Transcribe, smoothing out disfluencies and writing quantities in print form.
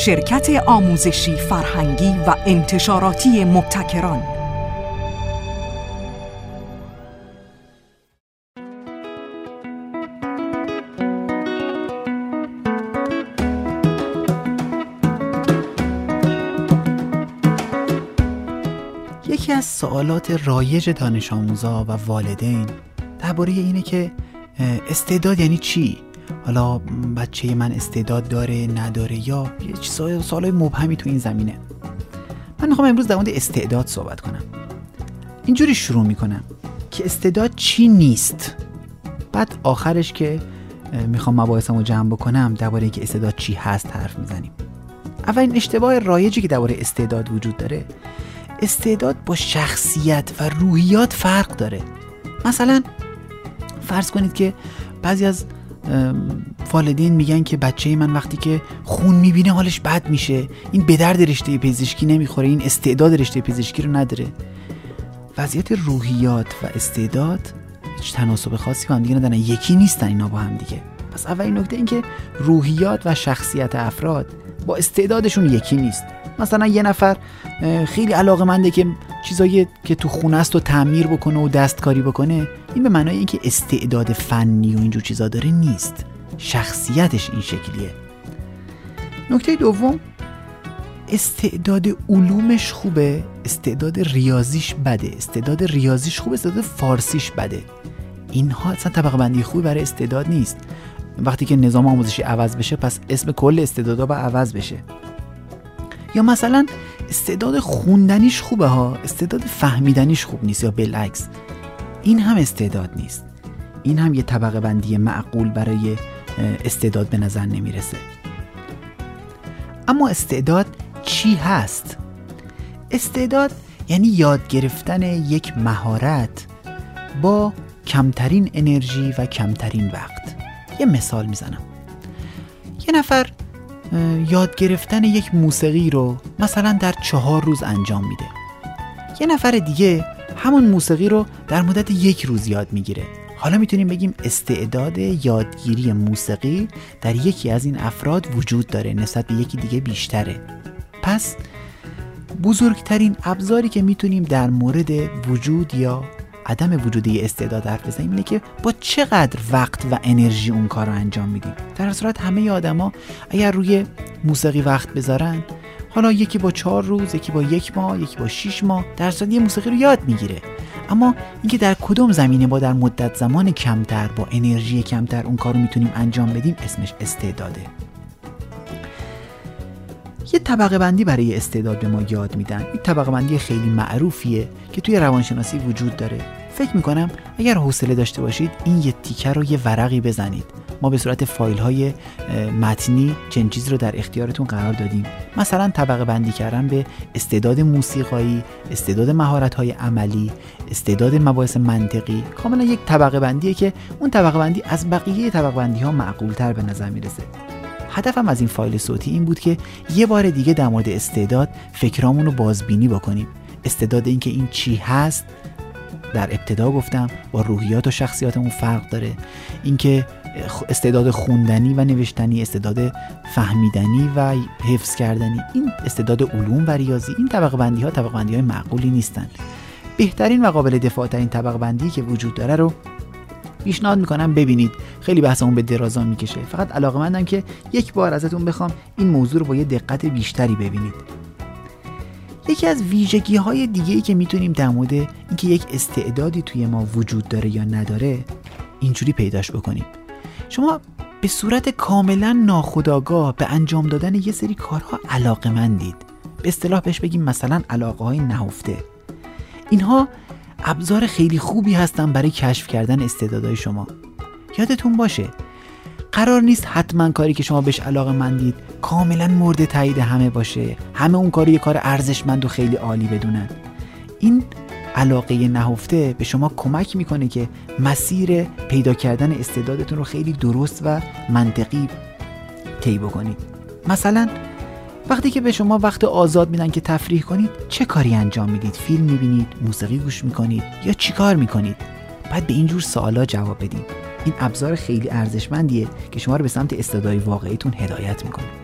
شرکت آموزشی فرهنگی و انتشاراتی مبتکران. یکی از سوالات رایج دانش آموزا و والدین درباره اینه که استعداد یعنی چی؟ حالا بچه من استعداد داره نداره، یا یه سوالای مبهمی تو این زمینه. من میخوام امروز در مورد استعداد صحبت کنم. اینجوری شروع میکنم که استعداد چی نیست، بعد آخرش که میخوام مباحثمو جمع بکنم درباره اینکه استعداد چی هست حرف میزنیم. اولین اشتباه رایجی که درباره استعداد وجود داره، استعداد با شخصیت و روحیات فرق داره. مثلا فرض کنید که بعضی از والدین میگن که بچه من وقتی که خون میبینه حالش بد میشه، این به درد رشته پزشکی نمیخوره، این استعداد رشته پزشکی رو نداره. وضعیت روحیات و استعداد هیچ تناسب خاصی با هم دیگه ندارن، یکی نیستن اینا با هم دیگه. پس اولین نکته این که روحیات و شخصیت افراد با استعدادشون یکی نیست. مثلا یه نفر خیلی علاقه‌منده که چیزایی که تو خونه است رو تعمیر بکنه و دستکاری بکنه، این به معنای اینکه استعداد فنی و اینجور چیزا داره نیست، شخصیتش این شکلیه. نکته دوم، استعداد علومش خوبه، استعداد ریاضیش بده. استعداد ریاضیش خوبه، استعداد فارسیش بده. اینها اصلا طبقه بندی خوبی برای استعداد نیست. وقتی که نظام آموزشی عوض بشه پس اسم کل استعدادا باید عوض بشه. یا مثلا استعداد خوندنیش خوبه ها، استعداد فهمیدنیش خوب نیست، یا بالعکس. این هم استعداد نیست. این هم یه طبقه بندی معقول برای استعداد به نظر نمیرسه. اما استعداد چی هست؟ استعداد یعنی یاد گرفتن یک مهارت با کمترین انرژی و کمترین وقت. یه مثال میزنم. یه نفر یاد گرفتن یک موسیقی رو مثلا در 4 روز انجام میده. یه نفر دیگه همون موسیقی رو در مدت 1 روز یاد میگیره. حالا میتونیم بگیم استعداد یادگیری موسیقی در یکی از این افراد وجود داره، نسبت به یکی دیگه بیشتره. پس بزرگترین ابزاری که میتونیم در مورد وجود یا عدم وجود استعداد حرف بزنیم اینه که با چقدر وقت و انرژی اون کار رو انجام میدیم. در صورت همه آدما اگر روی موسیقی وقت بذارن، حالا یکی با 4 روز، یکی با 1 ماه، یکی با 6 ماه در صورت یه موسیقی رو یاد میگیره. اما اینکه در کدوم زمینه با در مدت زمان کمتر با انرژی کمتر اون کار رو میتونیم انجام بدیم، اسمش استعداده. یه طبقه بندی برای استعداد به ما یاد میدن. این طبقه بندی خیلی معروفیه که توی روانشناسی وجود داره. فکر میکنم اگر حوصله داشته باشید این یه تیکه رو یه ورقی بزنید. ما به صورت فایل های متنی چند چیز رو در اختیارتون قرار دادیم. مثلا طبقه بندی کردن به استعداد موسیقایی، استعداد مهارت های عملی، استعداد مباحث منطقی. کاملا یک طبقه بندیه که اون طبقه بندی از بقیه طبقه بندی ها معقول تر به نظر میرسه. هدفم از این فایل صوتی این بود که یه بار دیگه در مورد استعداد فکرامون رو بازبینی بکنیم. استعداد، این که این چی هست، در ابتدا گفتم با روحیات و شخصیاتمون فرق داره. این که استعداد خوندنی و نوشتنی، استعداد فهمیدنی و حفظ کردنی، این استعداد علوم و ریاضی، این طبقه بندی ها طبقه بندی های معقولی نیستن. بهترین و قابل دفاع ترین طبقه بندی که وجود داره رو پیشنهاد میکنم ببینید. خیلی بحثمون به درازا میکشه. فقط علاقه‌مندم که یک بار ازتون بخوام این موضوع رو با یه دقت بیشتری ببینید. یکی از ویژگی‌های دیگه‌ای که میتونیم در مورد اینکه یک استعدادی توی ما وجود داره یا نداره اینجوری پیداش بکنیم. شما به صورت کاملا ناخودآگاه به انجام دادن یه سری کارها علاقه‌مندید. به اصطلاح بهش بگیم مثلا علاقه‌های نهفته. اینها ابزار خیلی خوبی هستن برای کشف کردن استعدادهای شما. یادتون باشه قرار نیست حتما کاری که شما بهش علاقه‌مندید کاملا مورد تایید همه باشه، همه اون کارو یه کار ارزشمند و خیلی عالی بدونن. این علاقه نهفته به شما کمک میکنه که مسیر پیدا کردن استعدادتون رو خیلی درست و منطقی طی بکنید. مثلا وقتی که به شما وقت آزاد میدن که تفریح کنید، چه کاری انجام میدید؟ فیلم میبینید، موسیقی گوش میکنید یا چی کار میکنید؟ باید به اینجور سوالا جواب بدید. این ابزار خیلی ارزشمندیه که شما رو به سمت استعدادهای واقعیتون هدایت میکنه.